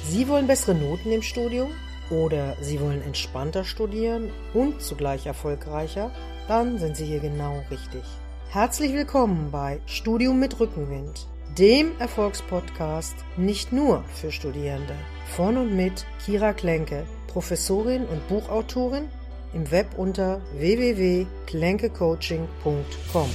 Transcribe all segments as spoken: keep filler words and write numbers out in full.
Sie wollen bessere Noten im Studium oder Sie wollen entspannter studieren und zugleich erfolgreicher? Dann sind Sie hier genau richtig. Herzlich willkommen bei Studium mit Rückenwind, dem Erfolgspodcast nicht nur für Studierende. Von und mit Kira Klenke, Professorin und Buchautorin, im Web unter w w w punkt klenkecoaching punkt com.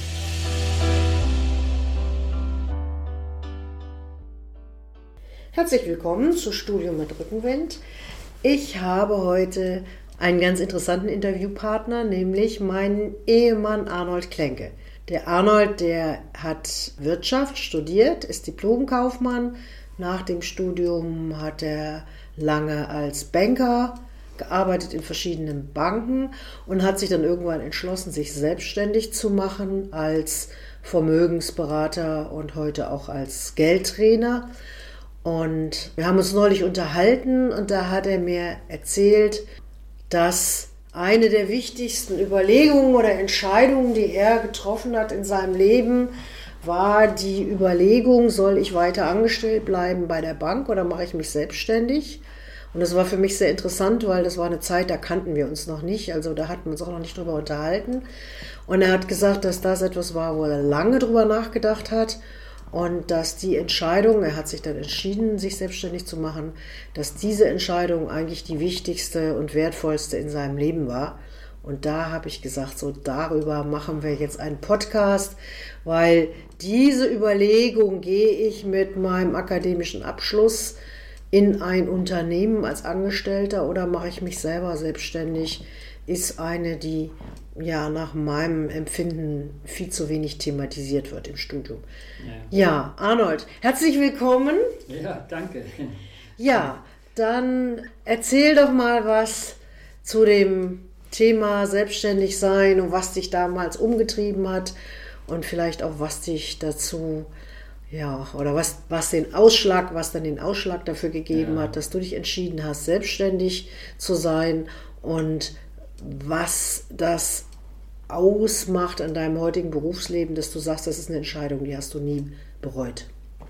Herzlich willkommen zu Studium mit Rückenwind. Ich habe heute einen ganz interessanten Interviewpartner, nämlich meinen Ehemann Arnold Klenke. Der Arnold, der hat Wirtschaft studiert, ist Diplomkaufmann. Nach dem Studium hat er lange als Banker gearbeitet in verschiedenen Banken und hat sich dann irgendwann entschlossen, sich selbstständig zu machen als Vermögensberater und heute auch als Geldtrainer. Und wir haben uns neulich unterhalten und da hat er mir erzählt, dass eine der wichtigsten Überlegungen oder Entscheidungen, die er getroffen hat in seinem Leben, war die Überlegung, soll ich weiter angestellt bleiben bei der Bank oder mache ich mich selbstständig? Und das war für mich sehr interessant, weil das war eine Zeit, da kannten wir uns noch nicht, also da hatten wir uns auch noch nicht drüber unterhalten. Und er hat gesagt, dass das etwas war, wo er lange drüber nachgedacht hat. Und dass die Entscheidung, er hat sich dann entschieden, sich selbstständig zu machen, dass diese Entscheidung eigentlich die wichtigste und wertvollste in seinem Leben war. Und da habe ich gesagt, so darüber machen wir jetzt einen Podcast, weil diese Überlegung, gehe ich mit meinem akademischen Abschluss in ein Unternehmen als Angestellter oder mache ich mich selber selbstständig, ist eine, die ja nach meinem Empfinden viel zu wenig thematisiert wird im Studium. Ja, ja, Arnold, herzlich willkommen. Ja, danke. Ja, dann erzähl doch mal was zu dem Thema selbstständig sein und was dich damals umgetrieben hat und vielleicht auch was dich dazu, ja, oder was, was den Ausschlag, was dann den Ausschlag dafür gegeben ja. hat, dass du dich entschieden hast, selbstständig zu sein und was das ausmacht an deinem heutigen Berufsleben, dass du sagst, das ist eine Entscheidung, die hast du nie bereut.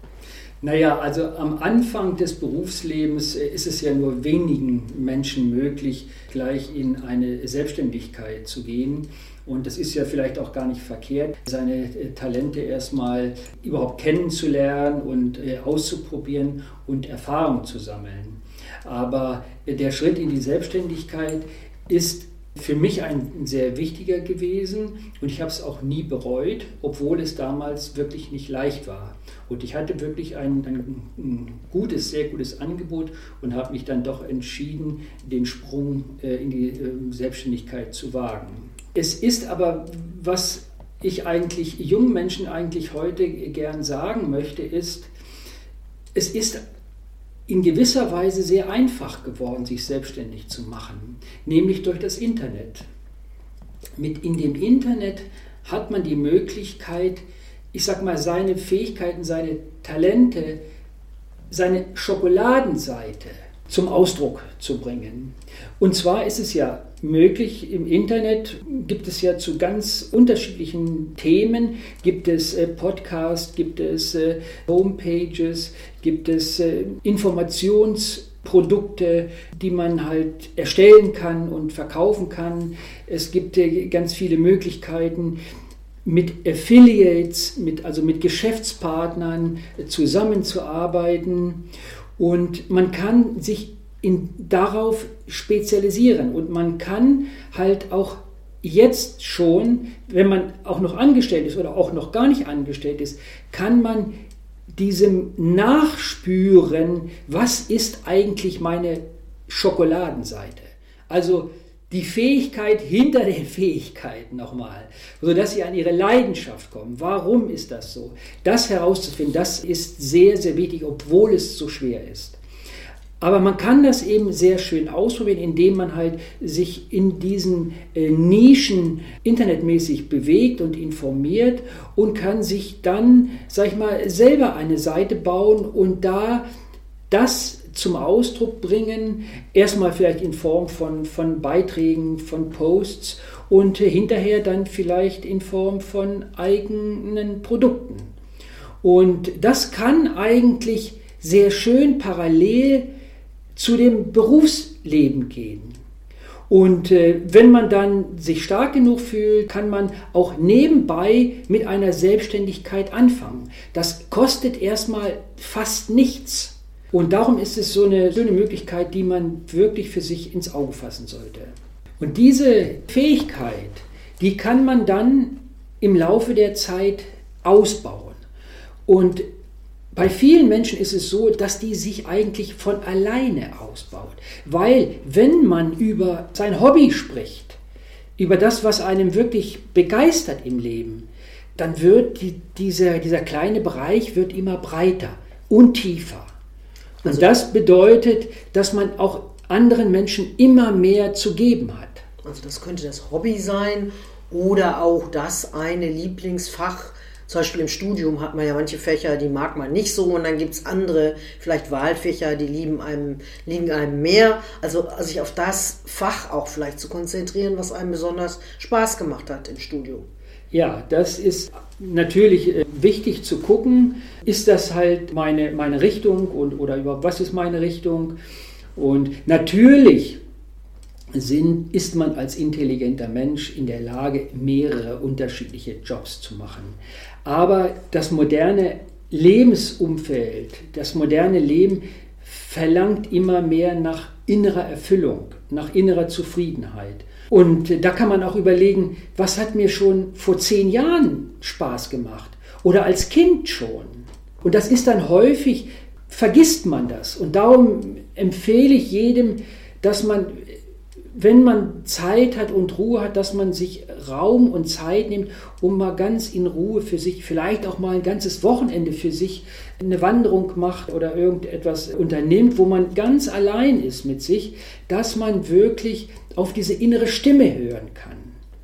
Naja, also am Anfang des Berufslebens ist es ja nur wenigen Menschen möglich, gleich in eine Selbstständigkeit zu gehen. Und das ist ja vielleicht auch gar nicht verkehrt, seine Talente erstmal überhaupt kennenzulernen und auszuprobieren und Erfahrung zu sammeln. Aber der Schritt in die Selbstständigkeit ist für mich ein sehr wichtiger gewesen und ich habe es auch nie bereut, obwohl es damals wirklich nicht leicht war. Und ich hatte wirklich ein, ein, ein gutes, sehr gutes Angebot und habe mich dann doch entschieden, den Sprung äh, in die äh, Selbstständigkeit zu wagen. Es ist aber, was ich eigentlich jungen Menschen eigentlich heute gern sagen möchte, ist, es ist in gewisser Weise sehr einfach geworden, sich selbstständig zu machen, nämlich durch das Internet. Mit in dem Internet hat man die Möglichkeit, ich sag mal, seine Fähigkeiten, seine Talente, seine Schokoladenseite zum Ausdruck zu bringen. Und zwar ist es ja möglich, im Internet gibt es ja zu ganz unterschiedlichen Themen, gibt es äh, Podcasts, gibt es äh, Homepages, gibt es äh, Informationsprodukte, die man halt erstellen kann und verkaufen kann. Es gibt äh, ganz viele Möglichkeiten, mit Affiliates, mit, also mit Geschäftspartnern äh, zusammenzuarbeiten. Und man kann sich in, darauf spezialisieren und man kann halt auch jetzt schon, wenn man auch noch angestellt ist oder auch noch gar nicht angestellt ist, kann man diesem nachspüren, was ist eigentlich meine Schokoladenseite. Also die Fähigkeit hinter den Fähigkeiten nochmal, sodass sie an ihre Leidenschaft kommen. Warum ist das so? Das herauszufinden, das ist sehr, sehr wichtig, obwohl es so schwer ist. Aber man kann das eben sehr schön ausprobieren, indem man halt sich in diesen äh, Nischen internetmäßig bewegt und informiert und kann sich dann, sag ich mal, selber eine Seite bauen und da das zum Ausdruck bringen, erstmal vielleicht in Form von, von Beiträgen, von Posts und äh, hinterher dann vielleicht in Form von eigenen Produkten. Und das kann eigentlich sehr schön parallel zu dem Berufsleben gehen. Und äh, wenn man dann sich stark genug fühlt, kann man auch nebenbei mit einer Selbstständigkeit anfangen. Das kostet erstmal fast nichts. Und darum ist es so eine schöne Möglichkeit, die man wirklich für sich ins Auge fassen sollte. Und diese Fähigkeit, die kann man dann im Laufe der Zeit ausbauen. Und bei vielen Menschen ist es so, dass die sich eigentlich von alleine ausbaut. Weil wenn man über sein Hobby spricht, über das, was einem wirklich begeistert im Leben, dann wird die, dieser, dieser kleine Bereich wird immer breiter und tiefer. Und also, das bedeutet, dass man auch anderen Menschen immer mehr zu geben hat. Also das könnte das Hobby sein oder auch das eine Lieblingsfach. Zum Beispiel im Studium hat man ja manche Fächer, die mag man nicht so, und dann gibt es andere, vielleicht Wahlfächer, die lieben einem, liegen einem mehr. Also sich auf das Fach auch vielleicht zu konzentrieren, was einem besonders Spaß gemacht hat im Studium. Ja, das ist natürlich wichtig zu gucken, ist das halt meine, meine Richtung und, oder überhaupt, was ist meine Richtung? Und natürlich sind, ist man als intelligenter Mensch in der Lage, mehrere unterschiedliche Jobs zu machen. Aber das moderne Lebensumfeld, das moderne Leben verlangt immer mehr nach innerer Erfüllung, nach innerer Zufriedenheit. Und da kann man auch überlegen, was hat mir schon vor zehn Jahren Spaß gemacht oder als Kind schon. Und das ist dann häufig, vergisst man das. Und darum empfehle ich jedem, dass man, wenn man Zeit hat und Ruhe hat, dass man sich Raum und Zeit nimmt, um mal ganz in Ruhe für sich, vielleicht auch mal ein ganzes Wochenende für sich eine Wanderung macht oder irgendetwas unternimmt, wo man ganz allein ist mit sich, dass man wirklich auf diese innere Stimme hören kann.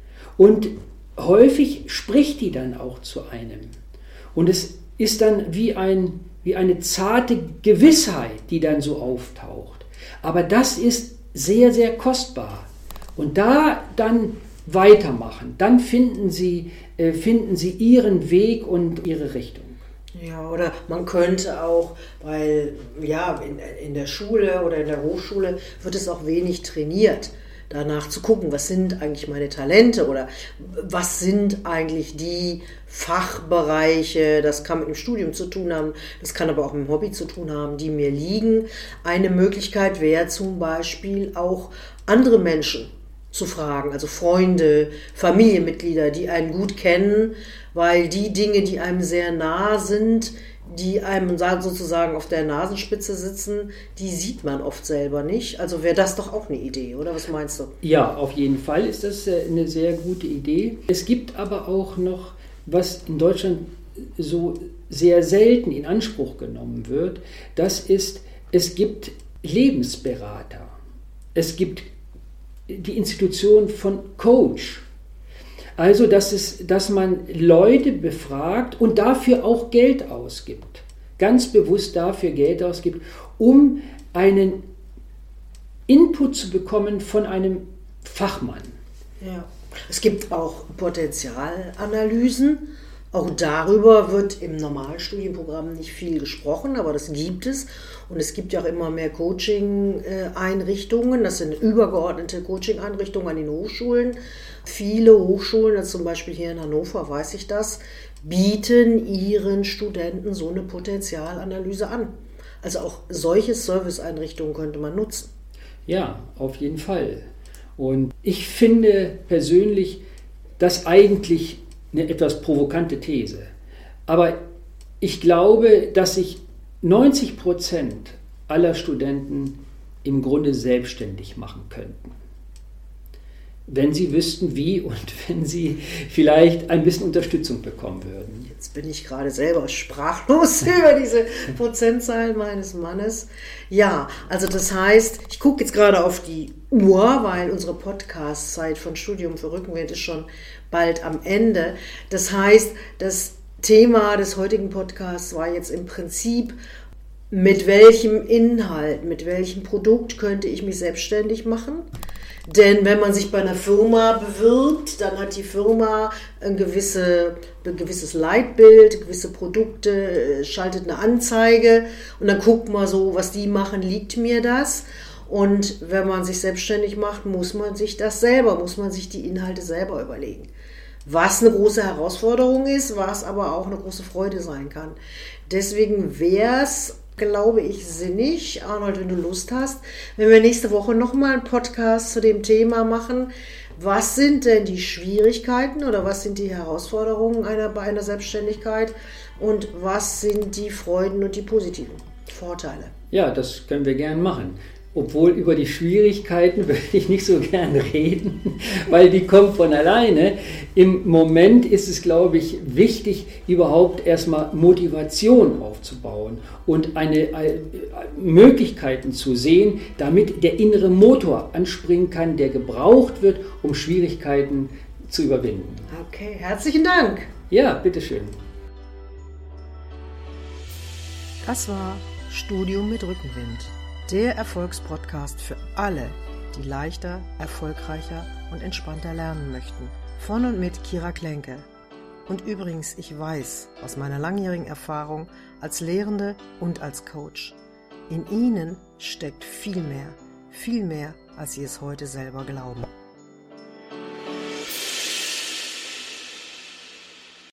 Und häufig spricht die dann auch zu einem. Und es ist dann wie, ein, wie eine zarte Gewissheit, die dann so auftaucht. Aber das ist sehr, sehr kostbar. Und da dann weitermachen, dann finden Sie, äh, finden Sie Ihren Weg und Ihre Richtung. Ja, oder man könnte auch, weil ja, in, in der Schule oder in der Hochschule wird es auch wenig trainiert, danach zu gucken, was sind eigentlich meine Talente oder was sind eigentlich die Fachbereiche, das kann mit dem Studium zu tun haben, das kann aber auch mit dem Hobby zu tun haben, die mir liegen. Eine Möglichkeit wäre zum Beispiel auch andere Menschen zu fragen, also Freunde, Familienmitglieder, die einen gut kennen, weil die Dinge, die einem sehr nah sind, die einem sozusagen auf der Nasenspitze sitzen, die sieht man oft selber nicht. Also wäre das doch auch eine Idee, oder was meinst du? Ja, auf jeden Fall ist das eine sehr gute Idee. Es gibt aber auch noch, was in Deutschland so sehr selten in Anspruch genommen wird, das ist, es gibt Lebensberater. Es gibt die Institution von Coach. Also, dass, es, dass man Leute befragt und dafür auch Geld ausgibt, ganz bewusst dafür Geld ausgibt, um einen Input zu bekommen von einem Fachmann. Ja. Es gibt auch Potenzialanalysen. Auch darüber wird im Normalstudienprogramm nicht viel gesprochen, aber das gibt es. Und es gibt ja auch immer mehr Coaching-Einrichtungen. Das sind übergeordnete Coaching-Einrichtungen an den Hochschulen. Viele Hochschulen, also zum Beispiel hier in Hannover, weiß ich das, bieten ihren Studenten so eine Potenzialanalyse an. Also auch solche Serviceeinrichtungen könnte man nutzen. Ja, auf jeden Fall. Und ich finde persönlich das eigentlich eine etwas provokante These. Aber ich glaube, dass sich neunzig Prozent aller Studenten im Grunde selbstständig machen könnten. Wenn sie wüssten, wie und wenn sie vielleicht ein bisschen Unterstützung bekommen würden. Jetzt bin ich gerade selber sprachlos über diese Prozentzahl meines Mannes. Ja, also das heißt, ich gucke jetzt gerade auf die Uhr, weil unsere Podcast-Zeit von Studium für Rückenwind ist schon bald am Ende. Das heißt, das Thema des heutigen Podcasts war jetzt im Prinzip, mit welchem Inhalt, mit welchem Produkt könnte ich mich selbstständig machen? Denn wenn man sich bei einer Firma bewirbt, dann hat die Firma ein, gewisse, ein gewisses Leitbild, gewisse Produkte, schaltet eine Anzeige und dann guckt man so, was die machen, liegt mir das? Und wenn man sich selbstständig macht, muss man sich das selber, muss man sich die Inhalte selber überlegen. Was eine große Herausforderung ist, was aber auch eine große Freude sein kann. Deswegen wäre es, glaube ich, sinnig, Arnold, wenn du Lust hast, wenn wir nächste Woche nochmal einen Podcast zu dem Thema machen. Was sind denn die Schwierigkeiten oder was sind die Herausforderungen einer, bei einer Selbstständigkeit und was sind die Freuden und die positiven Vorteile? Ja, das können wir gern machen. Obwohl über die Schwierigkeiten würde ich nicht so gern reden, weil die kommen von alleine. Im Moment ist es, glaube ich, wichtig, überhaupt erstmal Motivation aufzubauen und eine, eine Möglichkeiten zu sehen, damit der innere Motor anspringen kann, der gebraucht wird, um Schwierigkeiten zu überwinden. Okay, herzlichen Dank. Ja, bitteschön. Das war Studium mit Rückenwind. Der Erfolgspodcast für alle, die leichter, erfolgreicher und entspannter lernen möchten. Von und mit Kira Klenke. Und übrigens, ich weiß aus meiner langjährigen Erfahrung als Lehrende und als Coach, in Ihnen steckt viel mehr, viel mehr, als Sie es heute selber glauben.